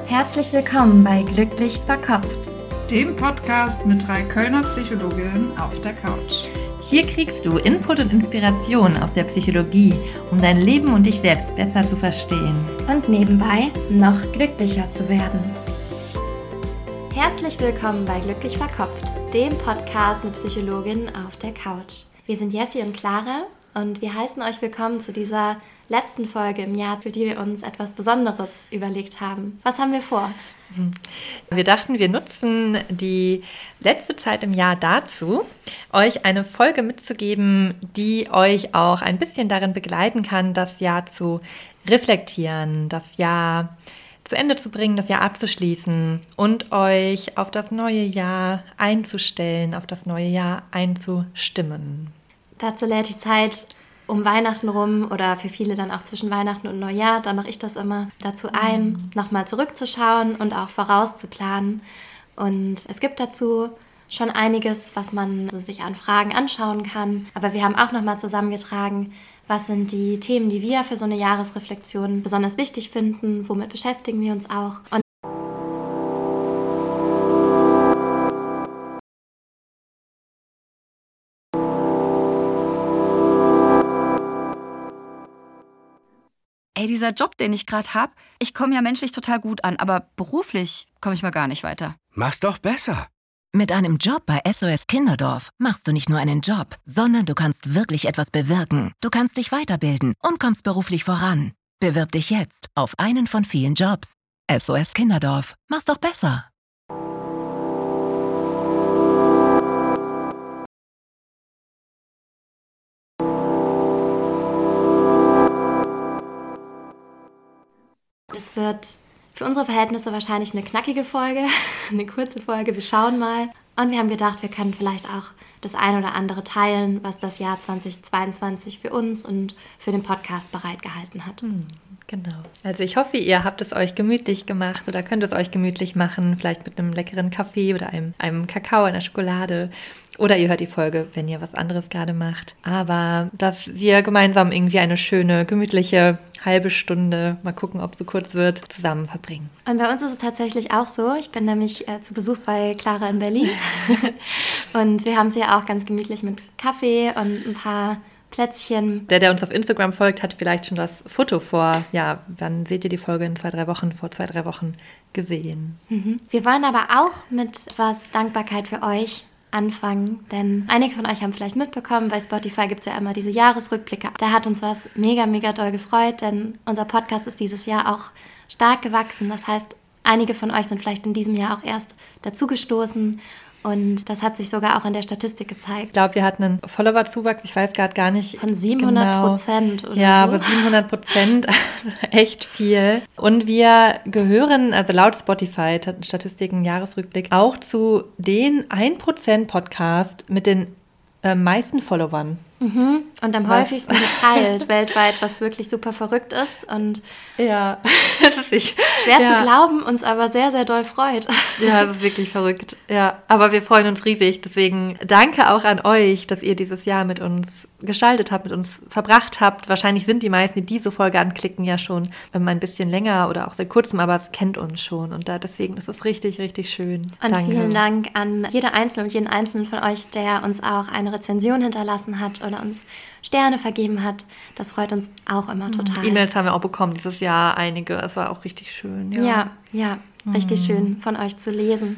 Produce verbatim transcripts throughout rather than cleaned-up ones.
Herzlich willkommen bei Glücklich Verkopft, dem Podcast mit drei Kölner Psychologinnen auf der Couch. Hier kriegst du Input und Inspiration aus der Psychologie, um dein Leben und dich selbst besser zu verstehen. Und nebenbei noch glücklicher zu werden. Herzlich willkommen bei Glücklich Verkopft, dem Podcast mit Psychologinnen auf der Couch. Wir sind Jessie und Clara und wir heißen euch willkommen zu dieser letzten Folge im Jahr, für die wir uns etwas Besonderes überlegt haben. Was haben wir vor? Wir dachten, wir nutzen die letzte Zeit im Jahr dazu, euch eine Folge mitzugeben, die euch auch ein bisschen darin begleiten kann, das Jahr zu reflektieren, das Jahr zu Ende zu bringen, das Jahr abzuschließen und euch auf das neue Jahr einzustellen, auf das neue Jahr einzustimmen. Dazu lädt die Zeit um Weihnachten rum oder für viele dann auch zwischen Weihnachten und Neujahr, da mache ich das immer dazu ein, mhm. nochmal zurückzuschauen und auch vorauszuplanen. Und es gibt dazu schon einiges, was man so sich an Fragen anschauen kann. Aber wir haben auch nochmal zusammengetragen, was sind die Themen, die wir für so eine Jahresreflexion besonders wichtig finden, womit beschäftigen wir uns auch. Und Ey, dieser Job, den ich gerade habe, ich komme ja menschlich total gut an, aber beruflich komme ich mal gar nicht weiter. Mach's doch besser. Mit einem Job bei S O S Kinderdorf machst du nicht nur einen Job, sondern du kannst wirklich etwas bewirken. Du kannst dich weiterbilden und kommst beruflich voran. Bewirb dich jetzt auf einen von vielen Jobs. S O S Kinderdorf, mach's doch besser. Es wird für unsere Verhältnisse wahrscheinlich eine knackige Folge, eine kurze Folge, wir schauen mal. Und wir haben gedacht, wir können vielleicht auch das ein oder andere teilen, was das Jahr zweitausendzweiundzwanzig für uns und für den Podcast bereitgehalten hat. Hm, genau. Also ich hoffe, ihr habt es euch gemütlich gemacht oder könnt es euch gemütlich machen, vielleicht mit einem leckeren Kaffee oder einem, einem Kakao, einer Schokolade. Oder ihr hört die Folge, wenn ihr was anderes gerade macht. Aber dass wir gemeinsam irgendwie eine schöne, gemütliche halbe Stunde, mal gucken, ob es so kurz wird, zusammen verbringen. Und bei uns ist es tatsächlich auch so. Ich bin nämlich äh, zu Besuch bei Clara in Berlin. Und wir haben sie ja auch ganz gemütlich mit Kaffee und ein paar Plätzchen. Der, der uns auf Instagram folgt, hat vielleicht schon das Foto vor, ja, wann seht ihr die Folge in zwei, drei Wochen, vor zwei, drei Wochen gesehen. Mhm. Wir wollen aber auch mit etwas Dankbarkeit für euch anfangen, denn einige von euch haben vielleicht mitbekommen, bei Spotify gibt es ja immer diese Jahresrückblicke. Da hat uns was mega, mega doll gefreut, denn unser Podcast ist dieses Jahr auch stark gewachsen. Das heißt, einige von euch sind vielleicht in diesem Jahr auch erst dazugestoßen und das hat sich sogar auch in der Statistik gezeigt. Ich glaube, wir hatten einen Follower-Zuwachs, ich weiß gerade gar nicht von siebenhundert Prozent genau. oder ja, so. Ja, aber siebenhundert Prozent, echt viel. Und wir gehören, also laut Spotify, Statistiken, Jahresrückblick, auch zu den ein Prozent Podcast mit den äh, meisten Followern. Mhm. Und am was? häufigsten geteilt weltweit, was wirklich super verrückt ist und ja, das ist nicht, schwer ja. zu glauben, uns aber sehr, sehr doll freut. Ja, das ist wirklich verrückt. Ja, aber wir freuen uns riesig. Deswegen danke auch an euch, dass ihr dieses Jahr mit uns gestaltet habt, mit uns verbracht habt. Wahrscheinlich sind die meisten, die diese Folge anklicken, ja schon ähm, ein bisschen länger oder auch seit kurzem, aber es kennt uns schon. Und da deswegen ist es richtig, richtig schön. Und danke. Vielen Dank an jede Einzelne und jeden Einzelnen von euch, der uns auch eine Rezension hinterlassen hat oder uns Sterne vergeben hat. Das freut uns auch immer total. E-Mails haben wir auch bekommen dieses Jahr, einige. Es war auch richtig schön. Ja, ja, ja richtig mhm. schön von euch zu lesen.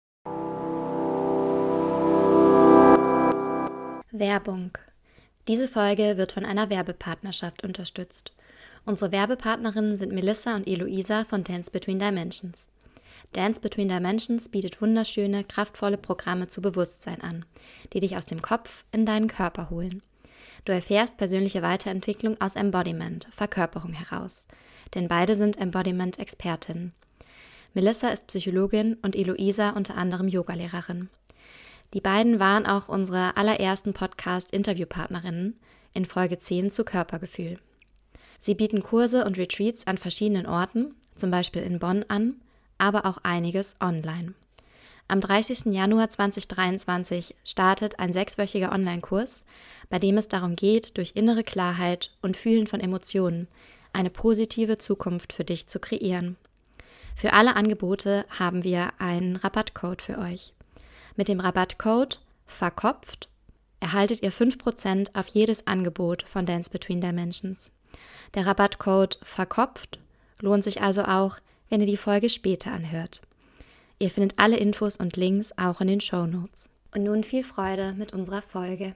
Werbung. Diese Folge wird von einer Werbepartnerschaft unterstützt. Unsere Werbepartnerinnen sind Melissa und Eloisa von Dance Between Dimensions. Dance Between Dimensions bietet wunderschöne, kraftvolle Programme zu Bewusstsein an, die dich aus dem Kopf in deinen Körper holen. Du erfährst persönliche Weiterentwicklung aus Embodiment, Verkörperung heraus, denn beide sind Embodiment-Expertinnen. Melissa ist Psychologin und Eloisa unter anderem Yogalehrerin. Die beiden waren auch unsere allerersten Podcast-Interviewpartnerinnen in Folge zehn zu Körpergefühl. Sie bieten Kurse und Retreats an verschiedenen Orten, zum Beispiel in Bonn an, aber auch einiges online. Am dreißigsten Januar zweitausenddreiundzwanzig startet ein sechswöchiger Online-Kurs, bei dem es darum geht, durch innere Klarheit und Fühlen von Emotionen eine positive Zukunft für dich zu kreieren. Für alle Angebote haben wir einen Rabattcode für euch. Mit dem Rabattcode verkopft erhaltet ihr fünf Prozent auf jedes Angebot von Dance Between Dimensions. Der Rabattcode verkopft lohnt sich also auch, wenn ihr die Folge später anhört. Ihr findet alle Infos und Links auch in den Shownotes. Und nun viel Freude mit unserer Folge.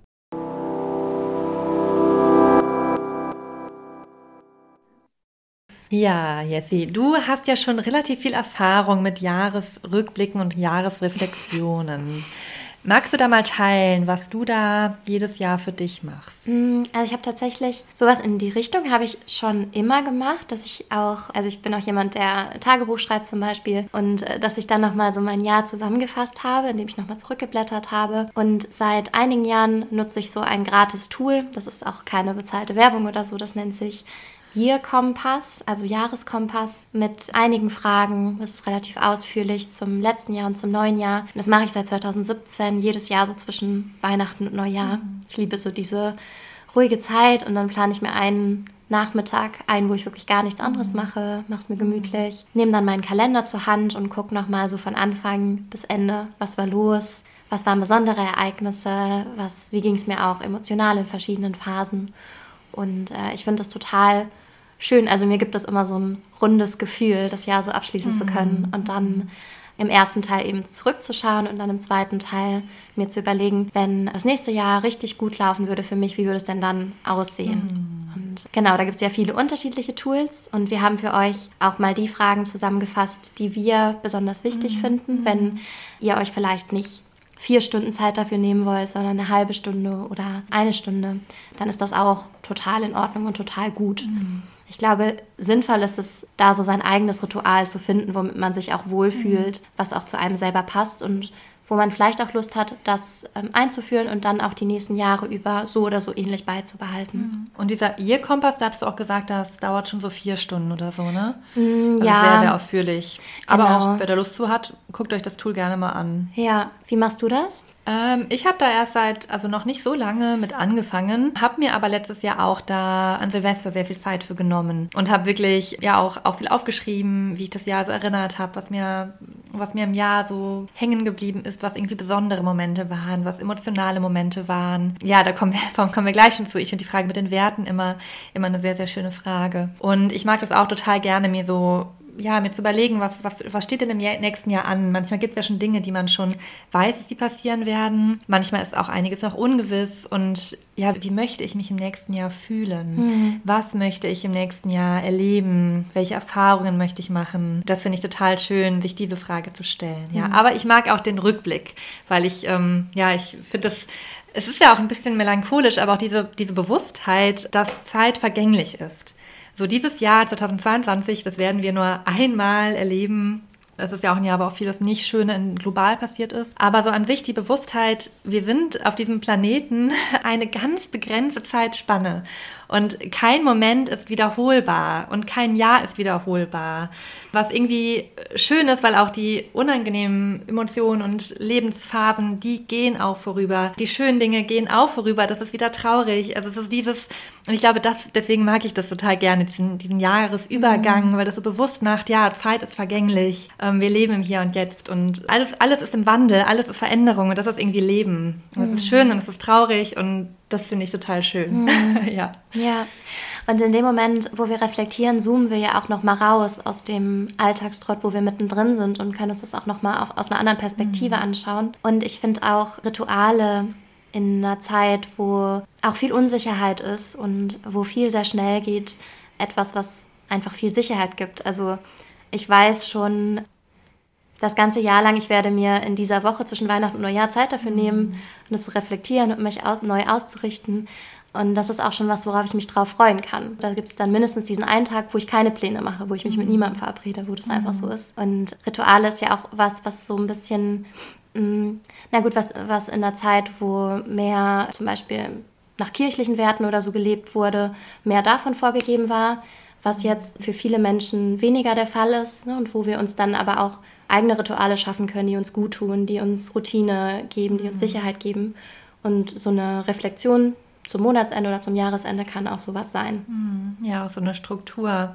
Ja, Jessie, du hast ja schon relativ viel Erfahrung mit Jahresrückblicken und Jahresreflexionen. Magst du da mal teilen, was du da jedes Jahr für dich machst? Also ich habe tatsächlich sowas in die Richtung habe ich schon immer gemacht, dass ich auch, also ich bin auch jemand, der Tagebuch schreibt zum Beispiel und äh, dass ich dann nochmal so mein Jahr zusammengefasst habe, indem ich nochmal zurückgeblättert habe. Und seit einigen Jahren nutze ich so ein gratis Tool, das ist auch keine bezahlte Werbung oder so, das nennt sich Year-Kompass, also Jahreskompass mit einigen Fragen. Das ist relativ ausführlich zum letzten Jahr und zum neuen Jahr. Und das mache ich seit zweitausendsiebzehn, jedes Jahr so zwischen Weihnachten und Neujahr. Mhm. Ich liebe so diese ruhige Zeit und dann plane ich mir einen Nachmittag ein, wo ich wirklich gar nichts anderes mhm. mache, mache es mir gemütlich, nehme dann meinen Kalender zur Hand und gucke nochmal so von Anfang bis Ende, was war los, was waren besondere Ereignisse, was, wie ging es mir auch emotional in verschiedenen Phasen. Und äh, ich finde das total schön. Also mir gibt es immer so ein rundes Gefühl, das Jahr so abschließen mhm. zu können und dann im ersten Teil eben zurückzuschauen und dann im zweiten Teil mir zu überlegen, wenn das nächste Jahr richtig gut laufen würde für mich, wie würde es denn dann aussehen? Mhm. Und genau, da gibt es ja viele unterschiedliche Tools und wir haben für euch auch mal die Fragen zusammengefasst, die wir besonders wichtig mhm. finden, wenn ihr euch vielleicht nicht vier Stunden Zeit dafür nehmen wollt, sondern eine halbe Stunde oder eine Stunde, dann ist das auch total in Ordnung und total gut. Mhm. Ich glaube, sinnvoll ist es, da so sein eigenes Ritual zu finden, womit man sich auch wohlfühlt, mhm. was auch zu einem selber passt und wo man vielleicht auch Lust hat, das ähm, einzuführen und dann auch die nächsten Jahre über so oder so ähnlich beizubehalten. Und dieser Year-Kompass, da hast du auch gesagt, das dauert schon so vier Stunden oder so, ne? Mm, also ja. sehr, sehr ausführlich. Genau. Aber auch, wer da Lust zu hat, guckt euch das Tool gerne mal an. Ja, wie machst du das? Ähm, ich habe da erst seit, also noch nicht so lange mit angefangen, habe mir aber letztes Jahr auch da an Silvester sehr viel Zeit für genommen und habe wirklich ja auch, auch viel aufgeschrieben, wie ich das Jahr so erinnert habe, was mir, was mir im Jahr so hängen geblieben ist, was irgendwie besondere Momente waren, was emotionale Momente waren. Ja, da kommen wir, kommen wir gleich schon zu. Ich finde die Frage mit den Werten immer, immer eine sehr, sehr schöne Frage. Und ich mag das auch total gerne, mir so ja, mir zu überlegen, was, was, was steht denn im nächsten Jahr an? Manchmal gibt es ja schon Dinge, die man schon weiß, dass die passieren werden. Manchmal ist auch einiges noch ungewiss. Und ja, wie möchte ich mich im nächsten Jahr fühlen? Mhm. Was möchte ich im nächsten Jahr erleben? Welche Erfahrungen möchte ich machen? Das finde ich total schön, sich diese Frage zu stellen. Ja, mhm. Aber ich mag auch den Rückblick, weil ich, ähm, ja, ich finde das, es ist ja auch ein bisschen melancholisch, aber auch diese, diese Bewusstheit, dass Zeit vergänglich ist. So dieses Jahr zweitausendzweiundzwanzig, das werden wir nur einmal erleben. Es ist ja auch ein Jahr, wo auch vieles nicht Schöne global passiert ist. Aber so an sich die Bewusstheit, wir sind auf diesem Planeten eine ganz begrenzte Zeitspanne. Und kein Moment ist wiederholbar und kein Jahr ist wiederholbar. Was irgendwie schön ist, weil auch die unangenehmen Emotionen und Lebensphasen, die gehen auch vorüber. Die schönen Dinge gehen auch vorüber. Das ist wieder traurig. Also es ist dieses, und ich glaube, das, deswegen mag ich das total gerne, diesen, diesen Jahresübergang, mhm. weil das so bewusst macht, ja, Zeit ist vergänglich. Ähm, wir leben im Hier und Jetzt und alles, alles ist im Wandel, alles ist Veränderung und das ist irgendwie Leben. Und es mhm. ist schön und es ist traurig und das finde ich total schön. Mhm. ja. Ja, und in dem Moment, wo wir reflektieren, zoomen wir ja auch nochmal raus aus dem Alltagstrott, wo wir mittendrin sind und können uns das auch nochmal aus einer anderen Perspektive mhm. anschauen. Und ich finde auch Rituale in einer Zeit, wo auch viel Unsicherheit ist und wo viel sehr schnell geht, etwas, was einfach viel Sicherheit gibt. Also ich weiß schon, das ganze Jahr lang, ich werde mir in dieser Woche zwischen Weihnachten und Neujahr Zeit dafür mhm. nehmen und das zu reflektieren und mich aus, neu auszurichten. Und das ist auch schon was, worauf ich mich drauf freuen kann. Da gibt es dann mindestens diesen einen Tag, wo ich keine Pläne mache, wo ich mich mit niemandem verabrede, wo das mhm. einfach so ist. Und Rituale ist ja auch was, was so ein bisschen, mh, na gut, was, was in der Zeit, wo mehr zum Beispiel nach kirchlichen Werten oder so gelebt wurde, mehr davon vorgegeben war, was jetzt für viele Menschen weniger der Fall ist, ne, und wo wir uns dann aber auch eigene Rituale schaffen können, die uns gut tun, die uns Routine geben, die uns mhm. Sicherheit geben. Und so eine Reflexion zum Monatsende oder zum Jahresende kann auch sowas sein. Ja, auch so eine Struktur,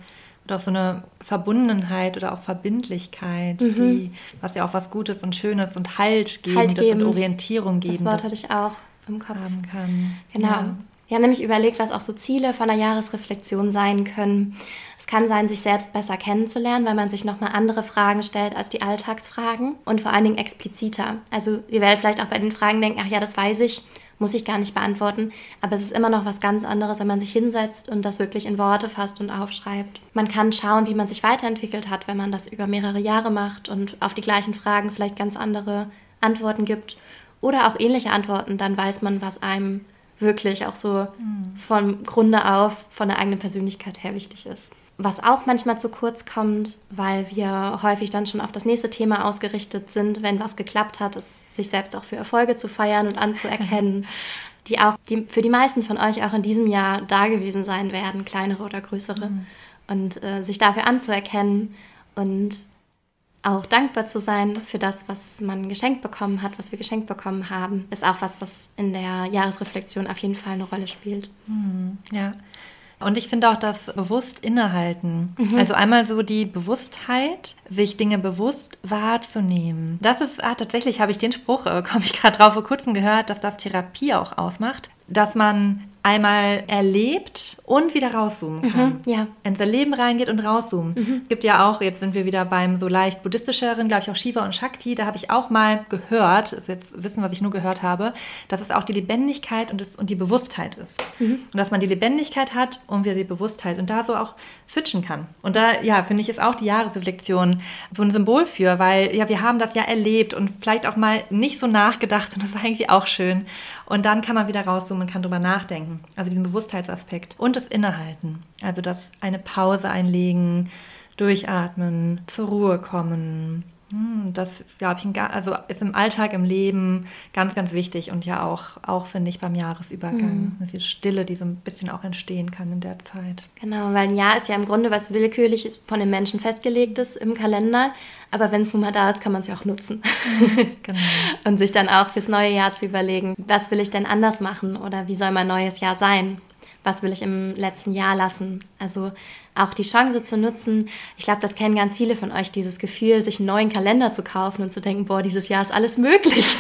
oder auch so eine Verbundenheit oder auch Verbindlichkeit, Mhm. die, was ja auch was Gutes und Schönes und Halt geben, Haltgebend. und Orientierung geben, Das Wort hatte ich auch im Kopf. haben kann. Genau. Ja. Wir haben nämlich überlegt, was auch so Ziele von der Jahresreflexion sein können. Es kann sein, sich selbst besser kennenzulernen, weil man sich nochmal andere Fragen stellt als die Alltagsfragen und vor allen Dingen expliziter. Also wir werden vielleicht auch bei den Fragen denken, ach ja, das weiß ich, muss ich gar nicht beantworten. Aber es ist immer noch was ganz anderes, wenn man sich hinsetzt und das wirklich in Worte fasst und aufschreibt. Man kann schauen, wie man sich weiterentwickelt hat, wenn man das über mehrere Jahre macht und auf die gleichen Fragen vielleicht ganz andere Antworten gibt oder auch ähnliche Antworten. Dann weiß man, was einem wirklich auch so vom Grunde auf, von der eigenen Persönlichkeit her wichtig ist. Was auch manchmal zu kurz kommt, weil wir häufig dann schon auf das nächste Thema ausgerichtet sind, wenn was geklappt hat, ist sich selbst auch für Erfolge zu feiern und anzuerkennen, die auch die, für die meisten von euch auch in diesem Jahr da gewesen sein werden, kleinere oder größere. Mhm. Und äh, sich dafür anzuerkennen und auch dankbar zu sein für das, was man geschenkt bekommen hat, was wir geschenkt bekommen haben, ist auch was, was in der Jahresreflexion auf jeden Fall eine Rolle spielt. Mhm. Ja. Und ich finde auch das bewusst innehalten. Mhm. Also einmal so die Bewusstheit, sich Dinge bewusst wahrzunehmen. Das ist, ah, tatsächlich habe ich den Spruch, äh, komme ich gerade drauf, vor kurzem gehört, dass das Therapie auch ausmacht, dass man einmal erlebt und wieder rauszoomen kann. Mhm, ja. Ins Leben reingeht und rauszoomt. Mhm. Es gibt ja auch, jetzt sind wir wieder beim so leicht buddhistischeren, glaube ich auch Shiva und Shakti, da habe ich auch mal gehört, das ist jetzt Wissen, was ich nur gehört habe, dass es auch die Lebendigkeit und, das, und die Bewusstheit ist. Mhm. Und dass man die Lebendigkeit hat und wieder die Bewusstheit und da so auch switchen kann. Und da, ja, finde ich, ist auch die Jahresreflexion so ein Symbol für, weil ja, wir haben das ja erlebt und vielleicht auch mal nicht so nachgedacht und das war irgendwie auch schön. Und dann kann man wieder rauszoomen und kann drüber nachdenken. Also diesen Bewusstheitsaspekt und das Innehalten. Also das eine Pause einlegen, durchatmen, zur Ruhe kommen. Das ist, glaube ich, ein, also ist im Alltag, im Leben ganz, ganz wichtig und ja auch, auch finde ich, beim Jahresübergang. Mhm. Diese Stille, die so ein bisschen auch entstehen kann in der Zeit. Genau, weil ein Jahr ist ja im Grunde was willkürlich von den Menschen festgelegtes im Kalender. Aber wenn es nun mal da ist, kann man es ja auch nutzen. Genau. Und sich dann auch fürs neue Jahr zu überlegen, was will ich denn anders machen oder wie soll mein neues Jahr sein? Was will ich im letzten Jahr lassen? Also auch die Chance zu nutzen. Ich glaube, das kennen ganz viele von euch, dieses Gefühl, sich einen neuen Kalender zu kaufen und zu denken, boah, dieses Jahr ist alles möglich,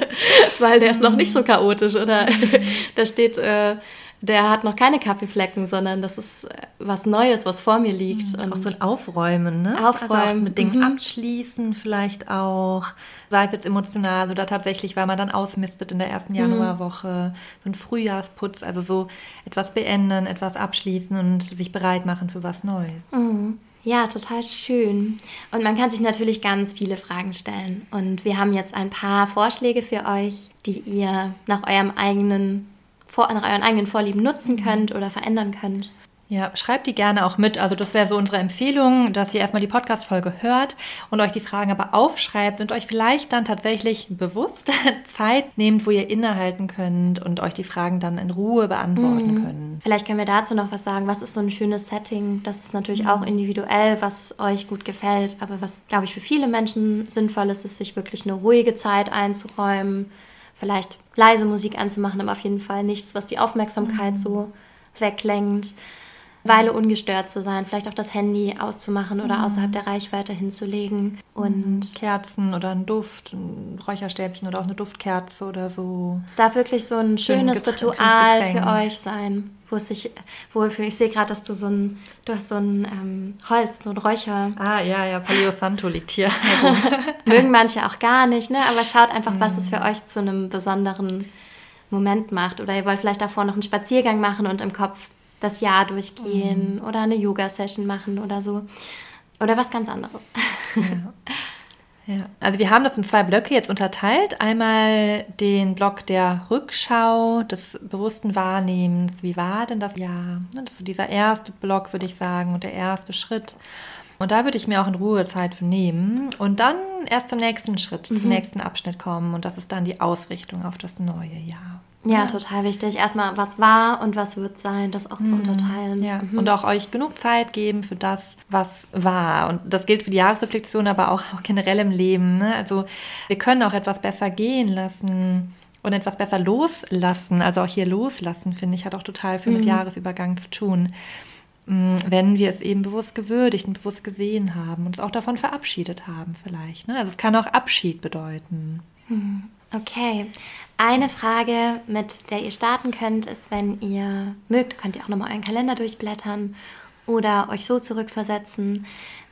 weil der ist noch nicht so chaotisch oder da steht, äh, der hat noch keine Kaffeeflecken, sondern das ist was Neues, was vor mir liegt. Mhm, und auch so ein Aufräumen, ne? Aufräumen. Also auch mit Dingen mhm. abschließen vielleicht auch, sei es jetzt emotional oder tatsächlich, weil man dann ausmistet in der ersten Januarwoche, so ein Frühjahrsputz, also so etwas beenden, etwas abschließen und sich bereit machen für was Neues. Mhm. Ja, total schön. Und man kann sich natürlich ganz viele Fragen stellen. Und wir haben jetzt ein paar Vorschläge für euch, die ihr nach eurem eigenen Vor- nach euren eigenen Vorlieben nutzen könnt oder verändern könnt. Ja, schreibt die gerne auch mit. Also das wäre so unsere Empfehlung, dass ihr erstmal die Podcast-Folge hört und euch die Fragen aber aufschreibt und euch vielleicht dann tatsächlich bewusst Zeit nehmt, wo ihr innehalten könnt und euch die Fragen dann in Ruhe beantworten mhm. könnt. Vielleicht können wir dazu noch was sagen. Was ist so ein schönes Setting? Das ist natürlich mhm. auch individuell, was euch gut gefällt. Aber was, glaube ich, für viele Menschen sinnvoll ist, ist, sich wirklich eine ruhige Zeit einzuräumen. Vielleicht leise Musik anzumachen, aber auf jeden Fall nichts, was die Aufmerksamkeit mhm. so weglenkt. Weile ungestört zu sein, vielleicht auch das Handy auszumachen oder mhm. außerhalb der Reichweite hinzulegen. Und Kerzen oder ein Duft, ein Räucherstäbchen oder auch eine Duftkerze oder so. Es darf wirklich so ein schönes Getränk, Ritual für euch sein, wo es sich wohlfühlt. Ich sehe gerade, dass du so ein, du hast so ein ähm, Holz, so ein Räucher. Ah, ja, ja, Palo Santo liegt hier. Mögen manche auch gar nicht, ne? Aber schaut einfach, mhm. was es für euch zu einem besonderen Moment macht. Oder ihr wollt vielleicht davor noch einen Spaziergang machen und im Kopf das Jahr durchgehen mhm. oder eine Yoga-Session machen oder so. Oder was ganz anderes. Ja. Ja. Also wir haben das in zwei Blöcke jetzt unterteilt. Einmal den Block der Rückschau, des bewussten Wahrnehmens. Wie war denn das Jahr? Das ist so dieser erste Block, würde ich sagen, und der erste Schritt. Und da würde ich mir auch in Ruhe Zeit für nehmen und dann erst zum nächsten Schritt, mhm. zum nächsten Abschnitt kommen. Und das ist dann die Ausrichtung auf das neue Jahr. Ja, ja, total wichtig. Erstmal, was war und was wird sein, das auch mhm. zu unterteilen. Ja. Mhm. Und auch euch genug Zeit geben für das, was war. Und das gilt für die Jahresreflexion, aber auch, auch generell im Leben. Ne? Also wir können auch etwas besser gehen lassen und etwas besser loslassen. Also auch hier loslassen, finde ich, hat auch total viel mit mhm. Jahresübergang zu tun. wenn wir es eben bewusst gewürdigt und bewusst gesehen haben und uns auch davon verabschiedet haben vielleicht. Ne? Also es kann auch Abschied bedeuten. Okay. Eine Frage, mit der ihr starten könnt, ist, wenn ihr mögt, könnt ihr auch nochmal euren Kalender durchblättern oder euch so zurückversetzen.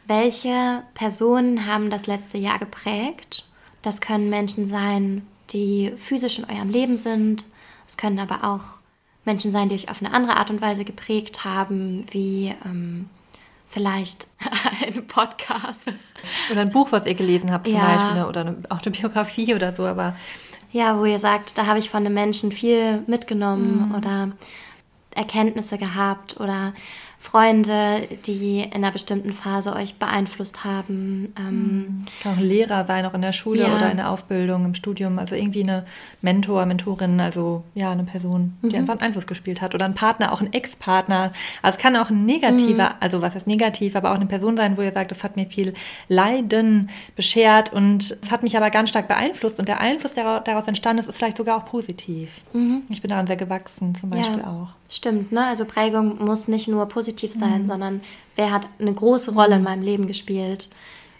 Welche Personen haben das letzte Jahr geprägt? Das können Menschen sein, die physisch in eurem Leben sind. Es können aber auch Menschen sein, die euch auf eine andere Art und Weise geprägt haben, wie ähm, vielleicht ein Podcast. Oder ein Buch, was ihr gelesen habt zum Ja. Beispiel, oder eine Autobiografie oder so, aber Ja, wo ihr sagt, da habe ich von einem Menschen viel mitgenommen oder Erkenntnisse gehabt oder Freunde, die in einer bestimmten Phase euch beeinflusst haben. Ähm, kann auch ein Lehrer sein, auch in der Schule Ja. oder in der Ausbildung, im Studium. Also irgendwie eine Mentor, Mentorin, also ja, eine Person, die einfach einen Einfluss gespielt hat. Oder ein Partner, auch ein Ex-Partner. Also es kann auch ein negativer, also was heißt negativ, aber auch eine Person sein, wo ihr sagt, das hat mir viel Leiden beschert und es hat mich aber ganz stark beeinflusst. Und der Einfluss, der daraus entstanden ist, ist vielleicht sogar auch positiv. Ich bin daran sehr gewachsen, zum Beispiel Ja. auch. Stimmt, ne? Also Prägung muss nicht nur positiv sein, sondern wer hat eine große Rolle in meinem Leben gespielt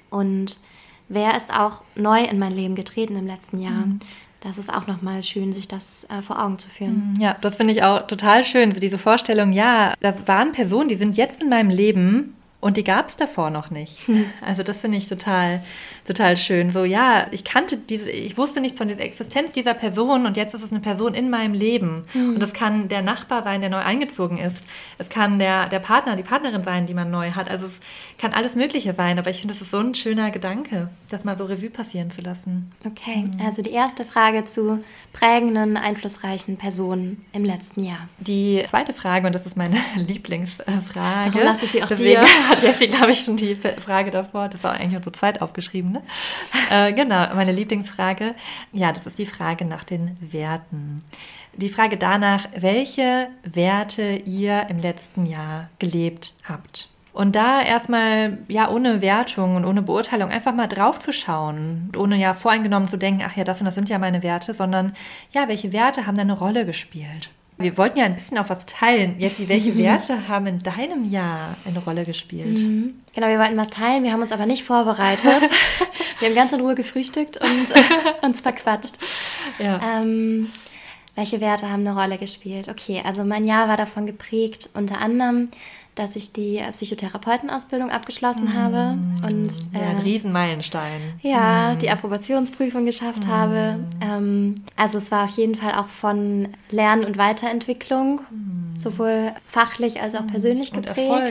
und wer ist auch neu in mein Leben getreten im letzten Jahr. Das ist auch nochmal schön, sich das äh, vor Augen zu führen. Ja, das finde ich auch total schön, so diese Vorstellung, ja, da waren Personen, die sind jetzt in meinem Leben und die gab es davor noch nicht. Also das finde ich total, total schön. So, ja, ich kannte diese, ich wusste nicht von der Existenz dieser Person und jetzt ist es eine Person in meinem Leben. Und das kann der Nachbar sein, der neu eingezogen ist. Es kann der, der Partner, die Partnerin sein, die man neu hat. Also es kann alles Mögliche sein, aber ich finde, das ist so ein schöner Gedanke, das mal so Revue passieren zu lassen. Okay, also die erste Frage zu prägenden, einflussreichen Personen im letzten Jahr. Die zweite Frage, und das ist meine Lieblingsfrage. Darum lasse ich sie auch Deswegen dir. hat Jessie, glaube ich, schon die Frage davor. Das war eigentlich so zweit aufgeschrieben, ne? äh, genau, meine Lieblingsfrage. Ja, das ist die Frage nach den Werten. Die Frage danach, welche Werte ihr im letzten Jahr gelebt habt. Und da erstmal, ja, ohne Wertung und ohne Beurteilung einfach mal drauf zu schauen, ohne ja voreingenommen zu denken, ach ja, das und das sind ja meine Werte, sondern ja, welche Werte haben da eine Rolle gespielt? Wir wollten ja ein bisschen auch was teilen. Jessie, welche Werte haben in deinem Jahr eine Rolle gespielt? Mhm. Genau, wir wollten was teilen, wir haben uns aber nicht vorbereitet. Wir haben ganz in Ruhe gefrühstückt und uns verquatscht. Ja. Ähm, welche Werte haben eine Rolle gespielt? Okay, also mein Jahr war davon geprägt, unter anderem, dass ich die Psychotherapeutenausbildung abgeschlossen habe und Ja, ein äh, Riesenmeilenstein. ja, die Approbationsprüfung geschafft habe. Ähm, also es war auf jeden Fall auch von Lernen und Weiterentwicklung, sowohl fachlich als auch persönlich Und geprägt. Erfolg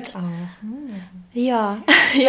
auch. Ja, ja,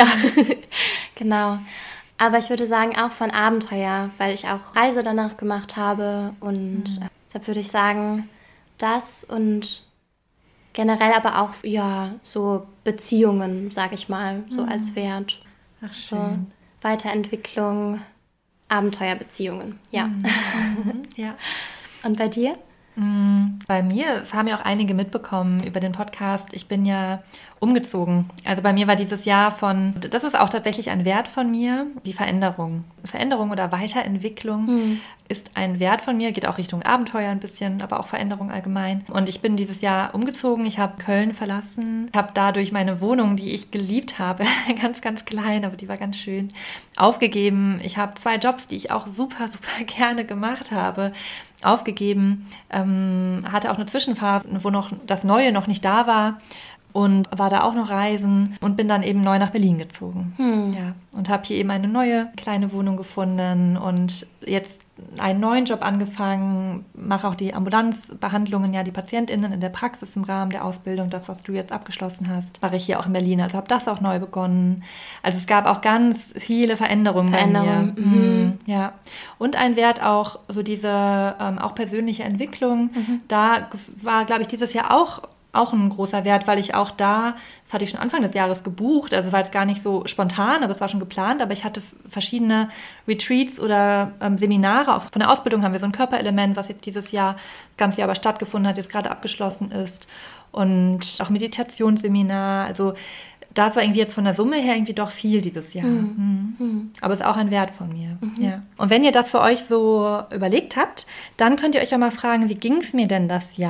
genau. Aber ich würde sagen auch von Abenteuer, weil ich auch Reise danach gemacht habe und äh, deshalb würde ich sagen, das und generell aber auch, ja, so Beziehungen, sage ich mal, so mhm. als Wert. Ach, So schön. Weiterentwicklung, Abenteuerbeziehungen, ja. Mhm. Ja. Und bei dir? Bei mir, es haben ja auch einige mitbekommen über den Podcast, ich bin ja umgezogen. Also bei mir war dieses Jahr von, das ist auch tatsächlich ein Wert von mir, die Veränderung. Veränderung oder Weiterentwicklung hm. ist ein Wert von mir, geht auch Richtung Abenteuer ein bisschen, aber auch Veränderung allgemein. Und ich bin dieses Jahr umgezogen, ich habe Köln verlassen, habe dadurch meine Wohnung, die ich geliebt habe, ganz, ganz klein, aber die war ganz schön, aufgegeben. Ich habe zwei Jobs, die ich auch super, super gerne gemacht habe, aufgegeben, ähm, hatte auch eine Zwischenphase, wo noch das Neue noch nicht da war und war da auch noch reisen und bin dann eben neu nach Berlin gezogen. Hm. Ja, und habe hier eben eine neue kleine Wohnung gefunden und jetzt einen neuen Job angefangen, mache auch die Ambulanzbehandlungen, ja, die PatientInnen in der Praxis im Rahmen der Ausbildung, das, was du jetzt abgeschlossen hast, mache ich hier auch in Berlin, also habe das auch neu begonnen. Also es gab auch ganz viele Veränderungen, Veränderungen bei mir. Mhm. Ja. Und ein Wert auch, so diese ähm, auch persönliche Entwicklung, mhm. da war, glaube ich, dieses Jahr auch auch ein großer Wert, weil ich auch da, das hatte ich schon Anfang des Jahres gebucht, also war es gar nicht so spontan, aber es war schon geplant, aber ich hatte verschiedene Retreats oder ähm, Seminare, auch von der Ausbildung haben wir so ein Körperelement, was jetzt dieses Jahr, das ganze Jahr aber stattgefunden hat, jetzt gerade abgeschlossen ist und auch Meditationsseminar, also das war irgendwie jetzt von der Summe her irgendwie doch viel dieses Jahr. Mhm. Mhm. Aber es ist auch ein Wert von mir. Mhm. Ja. Und wenn ihr das für euch so überlegt habt, dann könnt ihr euch ja mal fragen, wie ging es mir denn das Jahr?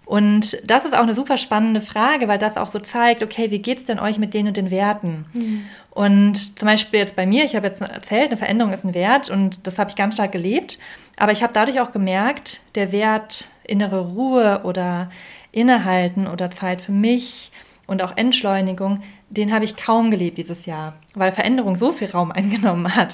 Und das ist auch eine super spannende Frage, weil das auch so zeigt, okay, wie geht es denn euch mit den und den Werten? Mhm. Und zum Beispiel jetzt bei mir, ich habe jetzt erzählt, eine Veränderung ist ein Wert und das habe ich ganz stark gelebt. Aber ich habe dadurch auch gemerkt, der Wert innere Ruhe oder Innehalten oder Zeit für mich und auch Entschleunigung, den habe ich kaum gelebt dieses Jahr, weil Veränderung so viel Raum eingenommen hat.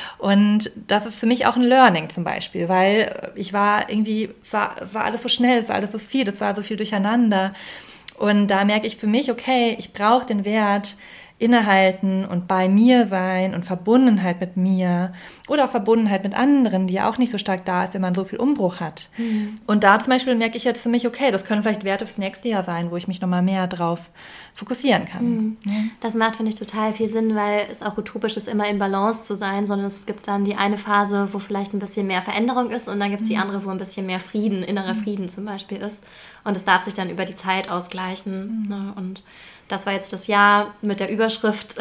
Und das ist für mich auch ein Learning zum Beispiel, weil ich war irgendwie, es war, es war alles so schnell, es war alles so viel, es war so viel durcheinander. Und da merke ich für mich, okay, ich brauche den Wert innehalten und bei mir sein und Verbundenheit mit mir oder auch Verbundenheit mit anderen, die ja auch nicht so stark da ist, wenn man so viel Umbruch hat. Mhm. Und da zum Beispiel merke ich jetzt für mich, okay, das können vielleicht Werte fürs nächste Jahr sein, wo ich mich nochmal mehr drauf fokussieren kann. Mhm. Ja. Das macht, finde ich, total viel Sinn, weil es auch utopisch ist, immer in Balance zu sein, sondern es gibt dann die eine Phase, wo vielleicht ein bisschen mehr Veränderung ist und dann gibt es die andere, wo ein bisschen mehr Frieden, innerer Frieden zum Beispiel ist. Und es darf sich dann über die Zeit ausgleichen. Mhm. Ne? Und das war jetzt das Jahr mit der Überschrift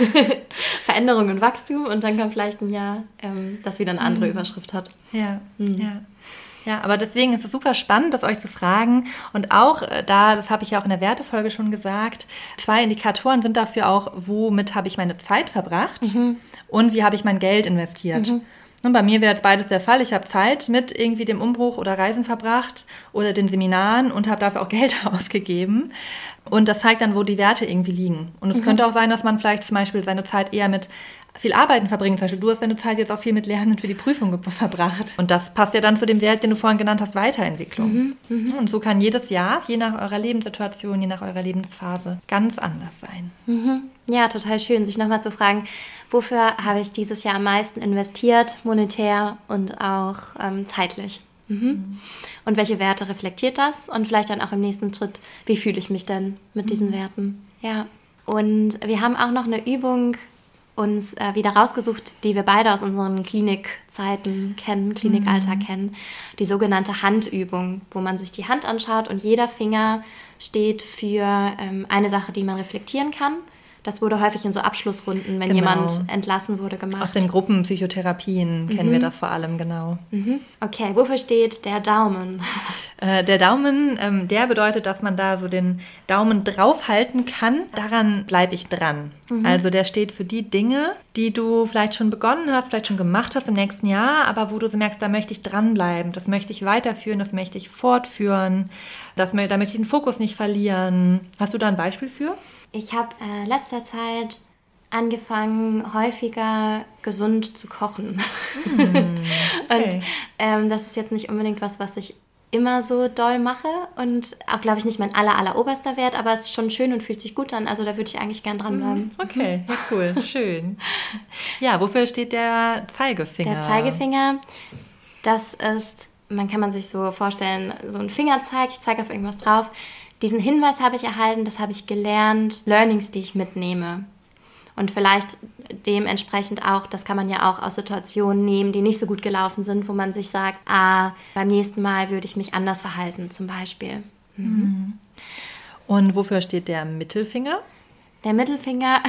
Veränderung und Wachstum und dann kommt vielleicht ein Jahr, ähm, das wieder eine andere mhm. Überschrift hat. Ja, mhm. ja. Ja, aber deswegen ist es super spannend, das euch zu fragen. Und auch da, das habe ich ja auch in der Wertefolge schon gesagt, zwei Indikatoren sind dafür auch, womit habe ich meine Zeit verbracht mhm. und wie habe ich mein Geld investiert. Mhm. Und bei mir wäre jetzt beides der Fall. Ich habe Zeit mit irgendwie dem Umbruch oder Reisen verbracht oder den Seminaren und habe dafür auch Geld ausgegeben. Und das zeigt dann, wo die Werte irgendwie liegen. Und es mhm. könnte auch sein, dass man vielleicht zum Beispiel seine Zeit eher mit viel Arbeiten verbringen. Zum Beispiel, du hast deine Zeit jetzt auch viel mit Lernen für die Prüfung ge- verbracht. Und das passt ja dann zu dem Wert, den du vorhin genannt hast, Weiterentwicklung. Mhm. Mhm. Und so kann jedes Jahr, je nach eurer Lebenssituation, je nach eurer Lebensphase, ganz anders sein. Mhm. Ja, total schön, sich nochmal zu fragen, wofür habe ich dieses Jahr am meisten investiert, monetär und auch ähm, zeitlich. Mhm. Mhm. Und welche Werte reflektiert das? Und vielleicht dann auch im nächsten Schritt, wie fühle ich mich denn mit diesen mhm. Werten? Ja. Und wir haben auch noch eine Übung uns äh, wieder rausgesucht, die wir beide aus unseren Klinikzeiten kennen, Klinikalltag mhm. kennen, die sogenannte Handübung, wo man sich die Hand anschaut und jeder Finger steht für ähm, eine Sache, die man reflektieren kann. Das wurde häufig in so Abschlussrunden, wenn genau. jemand entlassen wurde, gemacht. Aus den Gruppenpsychotherapien kennen mhm. wir das vor allem, genau. Mhm. Okay, wofür steht der Daumen? Äh, der Daumen, ähm, der bedeutet, dass man da so den Daumen draufhalten kann. Daran bleibe ich dran. Mhm. Also der steht für die Dinge, die du vielleicht schon begonnen hast, vielleicht schon gemacht hast im nächsten Jahr, aber wo du so merkst, da möchte ich dranbleiben, das möchte ich weiterführen, das möchte ich fortführen, das, da möchte ich den Fokus nicht verlieren. Hast du da ein Beispiel für? Ich habe äh, letzter Zeit angefangen, häufiger gesund zu kochen. Mm, okay. Und ähm, das ist jetzt nicht unbedingt was, was ich immer so doll mache und auch, glaube ich, nicht mein aller, aller oberster Wert, aber es ist schon schön und fühlt sich gut an, also da würde ich eigentlich gern dranbleiben. Okay, ja, cool, schön. Ja, wofür steht der Zeigefinger? Der Zeigefinger, das ist, man kann man sich so vorstellen, so ein Fingerzeig, ich zeige auf irgendwas drauf. Diesen Hinweis habe ich erhalten, das habe ich gelernt, Learnings, die ich mitnehme. Und vielleicht dementsprechend auch, das kann man ja auch aus Situationen nehmen, die nicht so gut gelaufen sind, wo man sich sagt, ah, beim nächsten Mal würde ich mich anders verhalten zum Beispiel. Mhm. Und wofür steht der Mittelfinger? Der Mittelfinger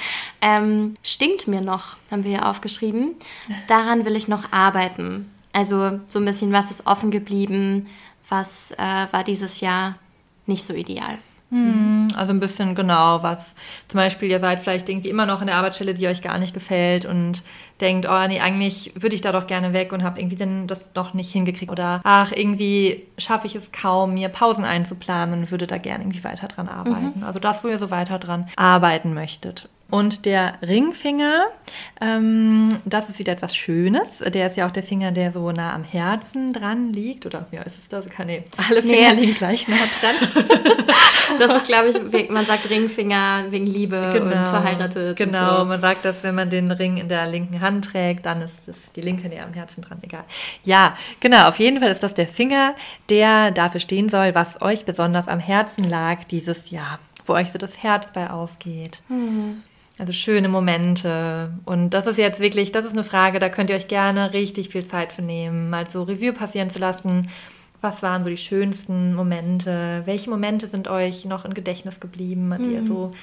ähm, stinkt mir noch, haben wir hier aufgeschrieben. Daran will ich noch arbeiten. Also so ein bisschen, was ist offen geblieben, was äh, war dieses Jahr nicht so ideal. Hm, also ein bisschen genau, was zum Beispiel, ihr seid vielleicht irgendwie immer noch in der Arbeitsstelle, die euch gar nicht gefällt und denkt, oh nee, eigentlich würde ich da doch gerne weg und habe irgendwie dann das doch nicht hingekriegt. Oder ach, irgendwie schaffe ich es kaum, mir Pausen einzuplanen und würde da gerne irgendwie weiter dran arbeiten. Mhm. Also das, wo ihr so weiter dran arbeiten möchtet. Und der Ringfinger, ähm, das ist wieder etwas Schönes. Der ist ja auch der Finger, der so nah am Herzen dran liegt. Oder ja, ist es das? Nee, alle Finger nee. liegen gleich nah dran. Das ist, glaube ich, man sagt Ringfinger wegen Liebe genau, und verheiratet. Genau, und so. Man sagt das, wenn man den Ring in der linken Hand trägt, dann ist das die linke näher am Herzen dran, egal. Ja, genau, auf jeden Fall ist das der Finger, der dafür stehen soll, was euch besonders am Herzen lag dieses Jahr, wo euch so das Herz bei aufgeht. Mhm. Also schöne Momente. Und das ist jetzt wirklich, das ist eine Frage, da könnt ihr euch gerne richtig viel Zeit für nehmen, mal so Revue passieren zu lassen. Was waren so die schönsten Momente? Welche Momente sind euch noch im Gedächtnis geblieben, die mhm. ihr so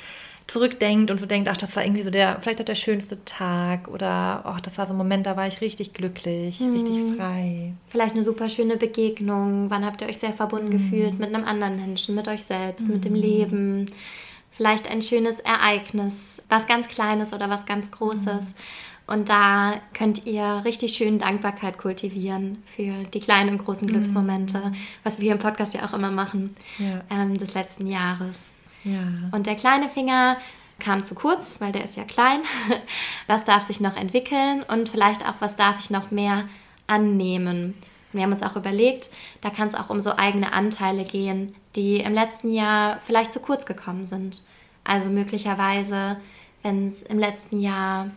zurückdenkt und so denkt, ach, das war irgendwie so der, vielleicht auch der schönste Tag oder ach, das war so ein Moment, da war ich richtig glücklich, mhm. richtig frei. Vielleicht eine super schöne Begegnung. Wann habt ihr euch sehr verbunden mhm. gefühlt mit einem anderen Menschen, mit euch selbst, mhm. mit dem Leben? Vielleicht ein schönes Ereignis, was ganz Kleines oder was ganz Großes. Mhm. Und da könnt ihr richtig schön Dankbarkeit kultivieren für die kleinen und großen Glücksmomente, mhm. was wir hier im Podcast ja auch immer machen, ja. ähm, des letzten Jahres. Ja. Und der kleine Finger kam zu kurz, weil der ist ja klein. Was darf sich noch entwickeln und vielleicht auch, was darf ich noch mehr annehmen? Und wir haben uns auch überlegt, da kann es auch um so eigene Anteile gehen, die im letzten Jahr vielleicht zu kurz gekommen sind. Also möglicherweise, wenn es im letzten Jahr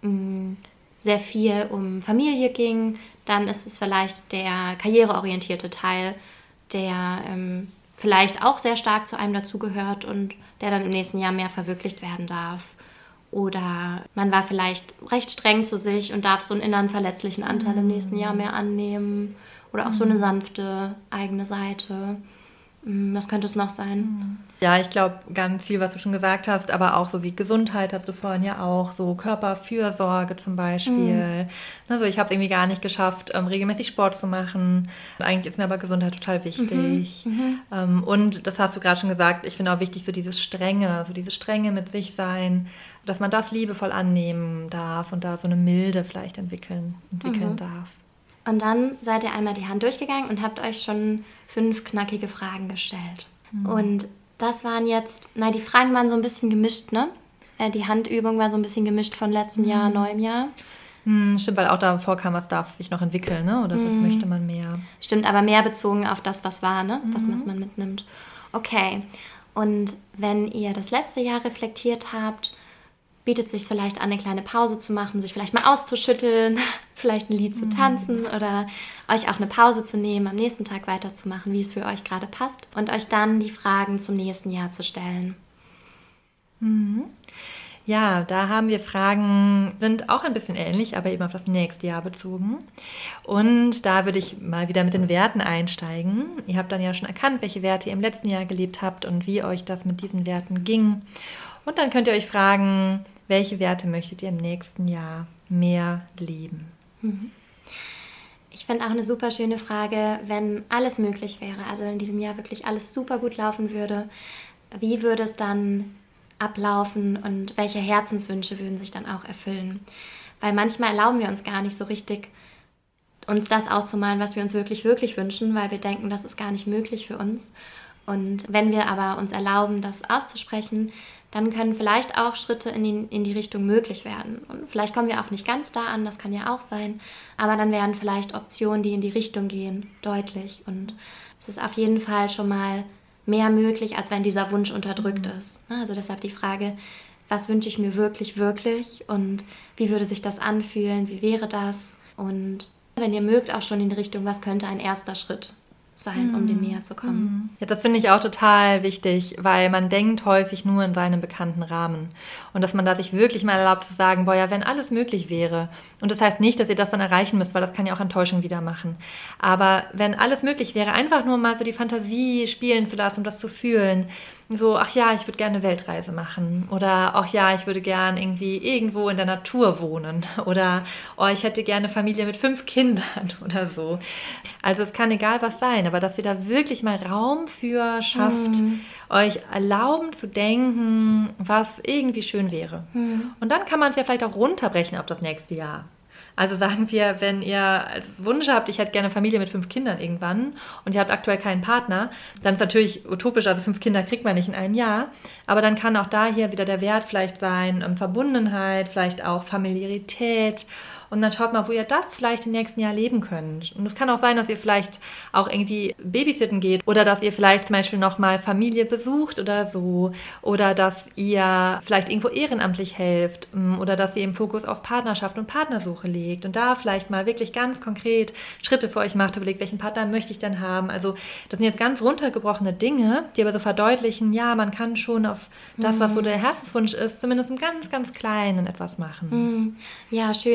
sehr viel um Familie ging, dann ist es vielleicht der karriereorientierte Teil, der ähm, vielleicht auch sehr stark zu einem dazugehört und der dann im nächsten Jahr mehr verwirklicht werden darf. Oder man war vielleicht recht streng zu sich und darf so einen inneren verletzlichen Anteil mhm. im nächsten Jahr mehr annehmen. Oder auch mhm. so eine sanfte eigene Seite. Was könnte es noch sein? Ja, ich glaube, ganz viel, was du schon gesagt hast, aber auch so wie Gesundheit hast du vorhin ja auch, so Körperfürsorge zum Beispiel. Mhm. Also ich habe es irgendwie gar nicht geschafft, ähm, regelmäßig Sport zu machen. Eigentlich ist mir aber Gesundheit total wichtig. Mhm. Ähm, und das hast du gerade schon gesagt, ich finde auch wichtig, so dieses Strenge, so diese Strenge mit sich sein, dass man das liebevoll annehmen darf und da so eine Milde vielleicht entwickeln, entwickeln mhm. darf. Und dann seid ihr einmal die Hand durchgegangen und habt euch schon fünf knackige Fragen gestellt. Mhm. Und das waren jetzt, na, die Fragen waren so ein bisschen gemischt, ne? Die Handübung war so ein bisschen gemischt von letztem mhm. Jahr, neuem Jahr. Mhm, stimmt, weil auch davor kam, was darf sich noch entwickeln, ne? Oder was mhm. möchte man mehr? Stimmt, aber mehr bezogen auf das, was war, ne? Mhm. Was, was man mitnimmt. Okay, und wenn ihr das letzte Jahr reflektiert habt, bietet es sich vielleicht an, eine kleine Pause zu machen, sich vielleicht mal auszuschütteln, vielleicht ein Lied zu tanzen oder euch auch eine Pause zu nehmen, am nächsten Tag weiterzumachen, wie es für euch gerade passt und euch dann die Fragen zum nächsten Jahr zu stellen. Mhm. Ja, da haben wir Fragen, sind auch ein bisschen ähnlich, aber eben auf das nächste Jahr bezogen. Und da würde ich mal wieder mit den Werten einsteigen. Ihr habt dann ja schon erkannt, welche Werte ihr im letzten Jahr gelebt habt und wie euch das mit diesen Werten ging. Und dann könnt ihr euch fragen, welche Werte möchtet ihr im nächsten Jahr mehr leben? Ich finde auch eine super schöne Frage, wenn alles möglich wäre, also wenn in diesem Jahr wirklich alles super gut laufen würde, wie würde es dann ablaufen und welche Herzenswünsche würden sich dann auch erfüllen? Weil manchmal erlauben wir uns gar nicht so richtig, uns das auszumalen, was wir uns wirklich, wirklich wünschen, weil wir denken, das ist gar nicht möglich für uns. Und wenn wir aber uns erlauben, das auszusprechen, dann können vielleicht auch Schritte in die, in die Richtung möglich werden. Und vielleicht kommen wir auch nicht ganz da an, das kann ja auch sein, aber dann werden vielleicht Optionen, die in die Richtung gehen, deutlich. Und es ist auf jeden Fall schon mal mehr möglich, als wenn dieser Wunsch unterdrückt mhm. ist. Also deshalb die Frage, was wünsche ich mir wirklich, wirklich und wie würde sich das anfühlen, wie wäre das? Und wenn ihr mögt, auch schon in die Richtung, was könnte ein erster Schritt sein, um dem näher zu kommen. Ja, das finde ich auch total wichtig, weil man denkt häufig nur in seinem bekannten Rahmen. Und dass man da sich wirklich mal erlaubt zu sagen, boah, ja, wenn alles möglich wäre. Und das heißt nicht, dass ihr das dann erreichen müsst, weil das kann ja auch Enttäuschung wieder machen. Aber wenn alles möglich wäre, einfach nur mal so die Fantasie spielen zu lassen, um das zu fühlen. So, ach ja, ich würde gerne eine Weltreise machen. Oder, ach ja, ich würde gerne irgendwie irgendwo in der Natur wohnen. Oder, oh, ich hätte gerne eine Familie mit fünf Kindern oder so. Also es kann egal was sein, aber dass ihr da wirklich mal Raum für schafft, mhm. euch erlauben zu denken, was irgendwie schön wäre. Mhm. Und dann kann man es ja vielleicht auch runterbrechen auf das nächste Jahr. Also sagen wir, wenn ihr als Wunsch habt, ich hätte gerne eine Familie mit fünf Kindern irgendwann und ihr habt aktuell keinen Partner, dann ist natürlich utopisch, also fünf Kinder kriegt man nicht in einem Jahr, aber dann kann auch da hier wieder der Wert vielleicht sein, Verbundenheit, vielleicht auch Familiarität. Und dann schaut mal, wo ihr das vielleicht im nächsten Jahr leben könnt. Und es kann auch sein, dass ihr vielleicht auch irgendwie babysitten geht oder dass ihr vielleicht zum Beispiel nochmal Familie besucht oder so. Oder dass ihr vielleicht irgendwo ehrenamtlich helft oder dass ihr im Fokus auf Partnerschaft und Partnersuche legt und da vielleicht mal wirklich ganz konkret Schritte für euch macht, überlegt, welchen Partner möchte ich denn haben. Also das sind jetzt ganz runtergebrochene Dinge, die aber so verdeutlichen, ja, man kann schon auf das, was so der Herzenswunsch ist, zumindest im ganz, ganz Kleinen etwas machen. Ja, schön, weil das kann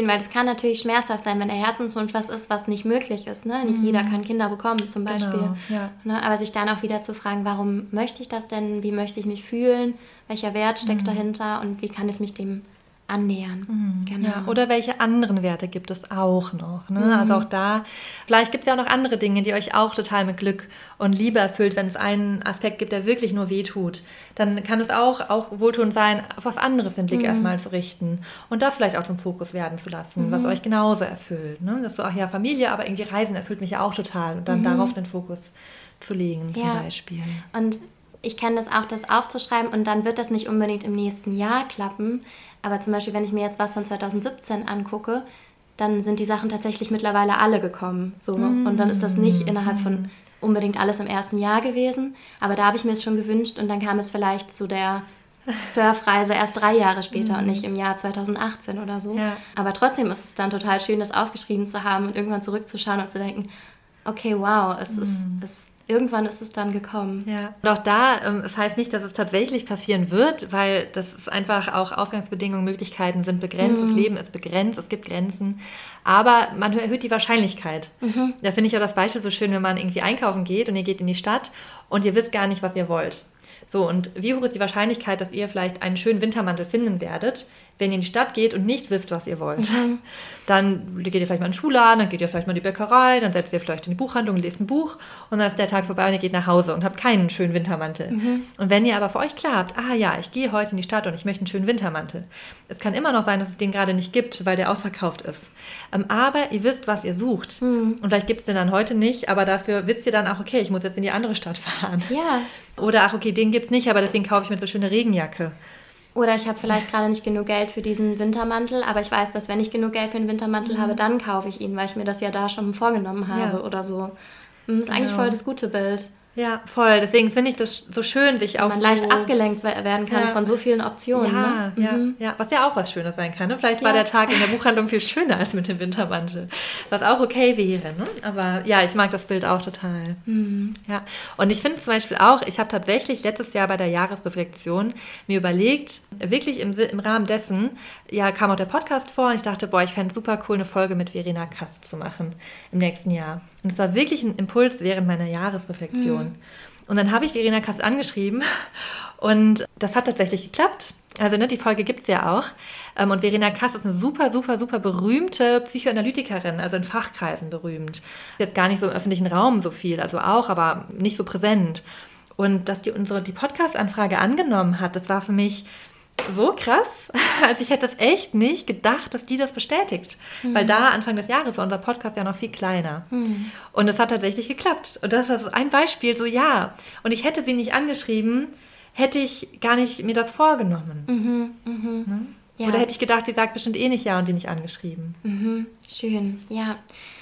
kann natürlich schmerzhaft sein, wenn der Herzenswunsch was ist, was nicht möglich ist. Ne? Nicht mhm. jeder kann Kinder bekommen zum Beispiel. Genau, ja. Ne? Aber sich dann auch wieder zu fragen, warum möchte ich das denn? Wie möchte ich mich fühlen? Welcher Wert steckt mhm. dahinter? Und wie kann ich mich dem annähern? Mhm. Genau. Ja, oder welche anderen Werte gibt es auch noch? Ne? Mhm. Also auch da, vielleicht gibt es ja auch noch andere Dinge, die euch auch total mit Glück und Liebe erfüllt. Wenn es einen Aspekt gibt, der wirklich nur wehtut, dann kann es auch, auch wohltuend sein, auf was anderes den Blick mhm. erstmal zu richten und da vielleicht auch zum Fokus werden zu lassen, mhm. was euch genauso erfüllt. Ne? Das ist so, ach ja, Familie, aber irgendwie Reisen erfüllt mich ja auch total. Und dann mhm. darauf den Fokus zu legen zum ja. Beispiel. Und ich kenne das auch, das aufzuschreiben und dann wird das nicht unbedingt im nächsten Jahr klappen. Aber zum Beispiel, wenn ich mir jetzt was von zwanzig siebzehn angucke, dann sind die Sachen tatsächlich mittlerweile alle gekommen. So. Mm. Und dann ist das nicht innerhalb von unbedingt alles im ersten Jahr gewesen. Aber da habe ich mir es schon gewünscht und dann kam es vielleicht zu der Surfreise erst drei Jahre später mm. und nicht im Jahr zwanzig achtzehn oder so. Ja. Aber trotzdem ist es dann total schön, das aufgeschrieben zu haben und irgendwann zurückzuschauen und zu denken, okay, wow, es mm. ist... Es Irgendwann ist es dann gekommen. Ja. Und auch da, ähm, es heißt nicht, dass es tatsächlich passieren wird, weil das ist einfach auch Ausgangsbedingungen, Möglichkeiten sind begrenzt, mhm. das Leben ist begrenzt, es gibt Grenzen, aber man erhöht die Wahrscheinlichkeit. Mhm. Da finde ich auch das Beispiel so schön, wenn man irgendwie einkaufen geht und ihr geht in die Stadt und ihr wisst gar nicht, was ihr wollt. So, und wie hoch ist die Wahrscheinlichkeit, dass ihr vielleicht einen schönen Wintermantel finden werdet, wenn ihr in die Stadt geht und nicht wisst, was ihr wollt? Mhm. Dann geht ihr vielleicht mal in den Schuhladen, dann geht ihr vielleicht mal in die Bäckerei, dann setzt ihr vielleicht in die Buchhandlung, lest ein Buch und dann ist der Tag vorbei und ihr geht nach Hause und habt keinen schönen Wintermantel. Mhm. Und wenn ihr aber für euch klar habt, ah ja, ich gehe heute in die Stadt und ich möchte einen schönen Wintermantel. Es kann immer noch sein, dass es den gerade nicht gibt, weil der ausverkauft ist. Ähm, aber ihr wisst, was ihr sucht. Mhm. Und vielleicht gibt es den dann heute nicht, aber dafür wisst ihr dann auch, okay, ich muss jetzt in die andere Stadt fahren. Ja. Oder ach, okay, den gibt es nicht, aber deswegen kaufe ich mir so eine schöne Regenjacke. Oder ich habe vielleicht gerade nicht genug Geld für diesen Wintermantel, aber ich weiß, dass wenn ich genug Geld für einen Wintermantel mhm. habe, dann kaufe ich ihn, weil ich mir das ja da schon vorgenommen habe ja. oder so. Das ist genau. eigentlich voll das gute Bild. Ja, voll. Deswegen finde ich das so schön, sich auch man so... leicht abgelenkt werden kann ja. von so vielen Optionen. Ja, ne? ja, mhm. ja, was ja auch was Schönes sein kann. Ne? Vielleicht ja. war der Tag in der Buchhandlung viel schöner als mit dem Wintermantel. Was auch okay wäre. Ne? Aber ja, ich mag das Bild auch total. Mhm. Ja. Und ich finde zum Beispiel auch, ich habe tatsächlich letztes Jahr bei der Jahresreflexion mir überlegt, wirklich im, im Rahmen dessen, ja, kam auch der Podcast vor und ich dachte, boah, ich fände es super cool, eine Folge mit Verena Kast zu machen im nächsten Jahr. Und es war wirklich ein Impuls während meiner Jahresreflexion. Mhm. Und dann habe ich Verena Kast angeschrieben und das hat tatsächlich geklappt. Also ne, die Folge gibt es ja auch. Und Verena Kast ist eine super, super, super berühmte Psychoanalytikerin, also in Fachkreisen berühmt. Jetzt gar nicht so im öffentlichen Raum so viel, also auch, aber nicht so präsent. Und dass die unsere die Podcast-Anfrage angenommen hat, das war für mich so krass. Also ich hätte das echt nicht gedacht, dass die das bestätigt. Mhm. Weil da Anfang des Jahres war unser Podcast ja noch viel kleiner. Mhm. Und es hat tatsächlich geklappt. Und das ist ein Beispiel, so ja. Und ich hätte sie nicht angeschrieben, hätte ich gar nicht mir das vorgenommen. Mhm. Mhm. Ne? Ja. Oder hätte ich gedacht, sie sagt bestimmt eh nicht ja und sie nicht angeschrieben. Mhm. Schön, ja.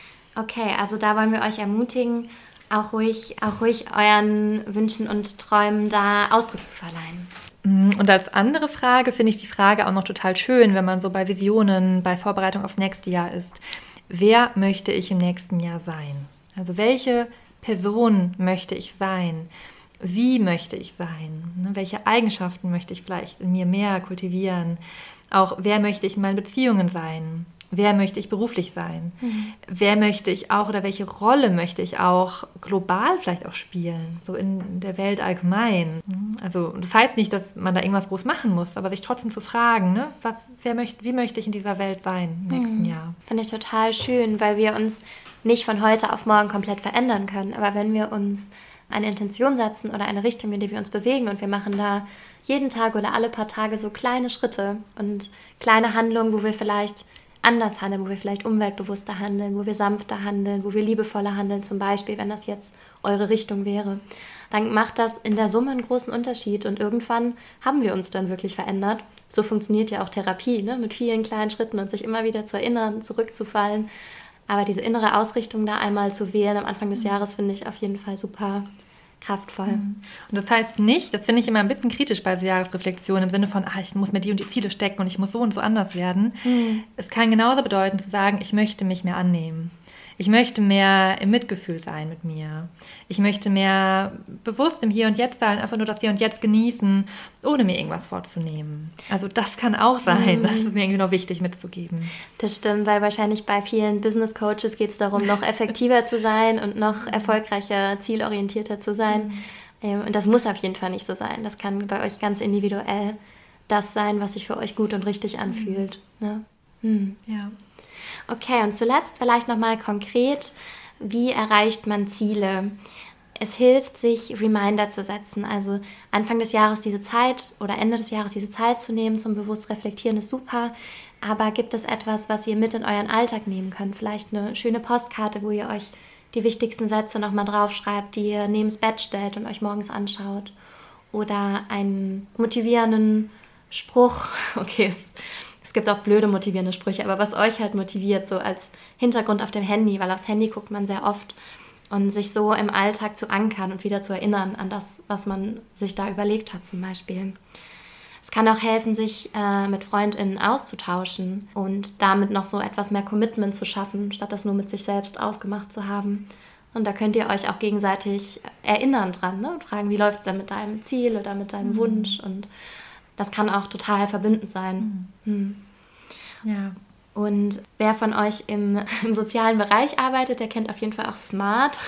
Okay, also da wollen wir euch ermutigen, auch ruhig, auch ruhig euren Wünschen und Träumen da Ausdruck zu verleihen. Und als andere Frage finde ich die Frage auch noch total schön, wenn man so bei Visionen, bei Vorbereitung aufs nächste Jahr ist. Wer möchte ich im nächsten Jahr sein? Also welche Person möchte ich sein? Wie möchte ich sein? Welche Eigenschaften möchte ich vielleicht in mir mehr kultivieren? Auch wer möchte ich in meinen Beziehungen sein? Wer möchte ich beruflich sein? Mhm. Wer möchte ich auch oder welche Rolle möchte ich auch global vielleicht auch spielen? So in der Welt allgemein. Also das heißt nicht, dass man da irgendwas groß machen muss, aber sich trotzdem zu fragen, ne? Was, wer möchte, wie möchte ich in dieser Welt sein im nächsten mhm. Jahr? Finde ich total schön, weil wir uns nicht von heute auf morgen komplett verändern können. Aber wenn wir uns eine Intention setzen oder eine Richtung, in die wir uns bewegen und wir machen da jeden Tag oder alle paar Tage so kleine Schritte und kleine Handlungen, wo wir vielleicht anders handeln, wo wir vielleicht umweltbewusster handeln, wo wir sanfter handeln, wo wir liebevoller handeln, zum Beispiel, wenn das jetzt eure Richtung wäre, dann macht das in der Summe einen großen Unterschied und irgendwann haben wir uns dann wirklich verändert. So funktioniert ja auch Therapie, ne? Mit vielen kleinen Schritten und sich immer wieder zu erinnern, zurückzufallen. Aber diese innere Ausrichtung da einmal zu wählen am Anfang des Jahres finde ich auf jeden Fall super kraftvoll. Und das heißt nicht, das finde ich immer ein bisschen kritisch bei so Jahresreflexionen im Sinne von, ah, ich muss mir die und die Ziele stecken und ich muss so und so anders werden. Mhm. Es kann genauso bedeuten zu sagen, ich möchte mich mehr annehmen. Ich möchte mehr im Mitgefühl sein mit mir. Ich möchte mehr bewusst im Hier und Jetzt sein, einfach nur das Hier und Jetzt genießen, ohne mir irgendwas vorzunehmen. Also das kann auch sein, mhm. das ist mir irgendwie noch wichtig mitzugeben. Das stimmt, weil wahrscheinlich bei vielen Business Coaches geht es darum, noch effektiver zu sein und noch erfolgreicher, zielorientierter zu sein. Mhm. Und das muss auf jeden Fall nicht so sein. Das kann bei euch ganz individuell das sein, was sich für euch gut und richtig anfühlt. Mhm. Ne? Mhm. Ja. Okay, und zuletzt vielleicht nochmal konkret, wie erreicht man Ziele? Es hilft, sich Reminder zu setzen. Also Anfang des Jahres diese Zeit oder Ende des Jahres diese Zeit zu nehmen zum bewusst Reflektieren ist super. Aber gibt es etwas, was ihr mit in euren Alltag nehmen könnt? Vielleicht eine schöne Postkarte, wo ihr euch die wichtigsten Sätze nochmal draufschreibt, die ihr neben das Bett stellt und euch morgens anschaut. Oder einen motivierenden Spruch. Okay, es, es gibt auch blöde motivierende Sprüche, aber was euch halt motiviert, so als Hintergrund auf dem Handy, weil aufs Handy guckt man sehr oft, und sich so im Alltag zu ankern und wieder zu erinnern an das, was man sich da überlegt hat zum Beispiel. Es kann auch helfen, sich äh, mit FreundInnen auszutauschen und damit noch so etwas mehr Commitment zu schaffen, statt das nur mit sich selbst ausgemacht zu haben. Und da könnt ihr euch auch gegenseitig erinnern dran, ne? Und fragen, wie läuft es denn mit deinem Ziel oder mit deinem mhm. Wunsch? Und das kann auch total verbindend sein. Mhm. Hm. Ja. Und wer von euch im, im sozialen Bereich arbeitet, der kennt auf jeden Fall auch SMART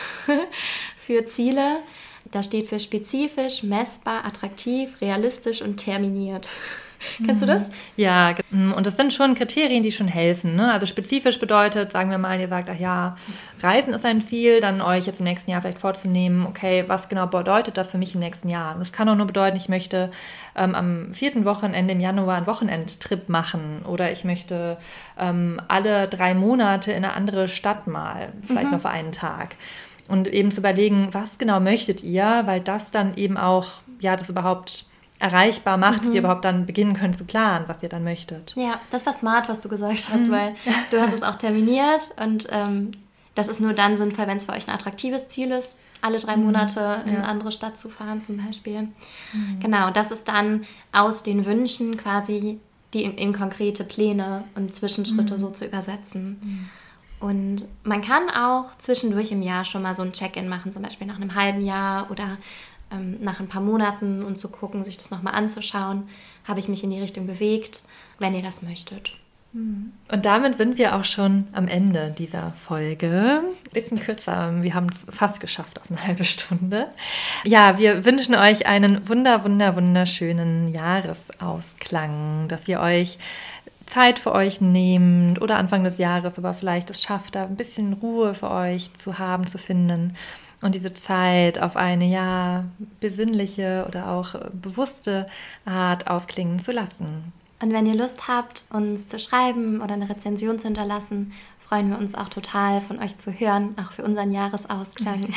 für Ziele. Da steht für spezifisch, messbar, attraktiv, realistisch und terminiert. Kennst du das? Ja, und das sind schon Kriterien, die schon helfen. Ne? Also spezifisch bedeutet, sagen wir mal, ihr sagt, ach ja, Reisen ist ein Ziel, dann euch jetzt im nächsten Jahr vielleicht vorzunehmen, okay, was genau bedeutet das für mich im nächsten Jahr? Und es kann auch nur bedeuten, ich möchte ähm, am vierten Wochenende im Januar einen Wochenendtrip machen oder ich möchte ähm, alle drei Monate in eine andere Stadt mal, vielleicht mhm. nur für einen Tag. Und eben zu überlegen, was genau möchtet ihr, weil das dann eben auch, ja, das überhaupt erreichbar macht, mhm. dass ihr überhaupt dann beginnen könnt zu planen, was ihr dann möchtet. Ja, das war smart, was du gesagt hast, mhm. weil du hast es auch terminiert und ähm, das ist nur dann sinnvoll, wenn es für euch ein attraktives Ziel ist, alle drei mhm. Monate in ja. eine andere Stadt zu fahren zum Beispiel. Mhm. Genau, das ist dann aus den Wünschen quasi die in, in konkrete Pläne und Zwischenschritte mhm. so zu übersetzen. Mhm. Und man kann auch zwischendurch im Jahr schon mal so ein Check-in machen, zum Beispiel nach einem halben Jahr oder nach ein paar Monaten und zu gucken, sich das nochmal anzuschauen, habe ich mich in die Richtung bewegt, wenn ihr das möchtet. Und damit sind wir auch schon am Ende dieser Folge. Ein bisschen kürzer, wir haben es fast geschafft auf eine halbe Stunde. Ja, wir wünschen euch einen wunder, wunder, wunderschönen Jahresausklang, dass ihr euch Zeit für euch nehmt oder Anfang des Jahres, aber vielleicht es schafft, da ein bisschen Ruhe für euch zu haben, zu finden. Und diese Zeit auf eine, ja, besinnliche oder auch bewusste Art ausklingen zu lassen. Und wenn ihr Lust habt, uns zu schreiben oder eine Rezension zu hinterlassen, freuen wir uns auch total, von euch zu hören, auch für unseren Jahresausklang.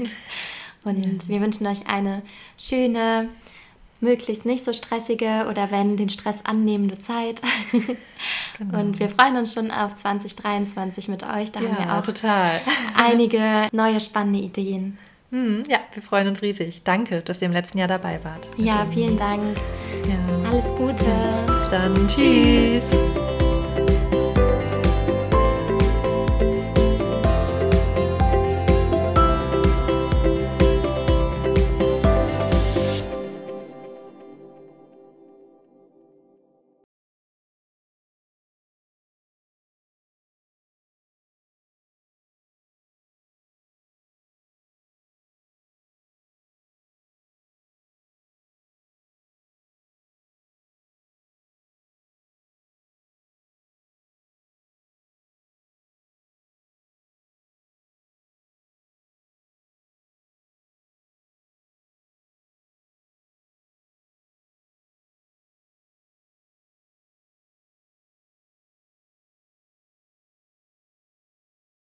Und ja. wir wünschen euch eine schöne, möglichst nicht so stressige oder wenn den Stress annehmende Zeit. Genau. Und wir freuen uns schon auf zwanzig dreiundzwanzig mit euch. Da ja, haben wir auch total. einige neue spannende Ideen. Hm, ja, wir freuen uns riesig. Danke, dass ihr im letzten Jahr dabei wart. Ja, vielen Dank. Ja. Alles Gute. Bis dann. Tschüss.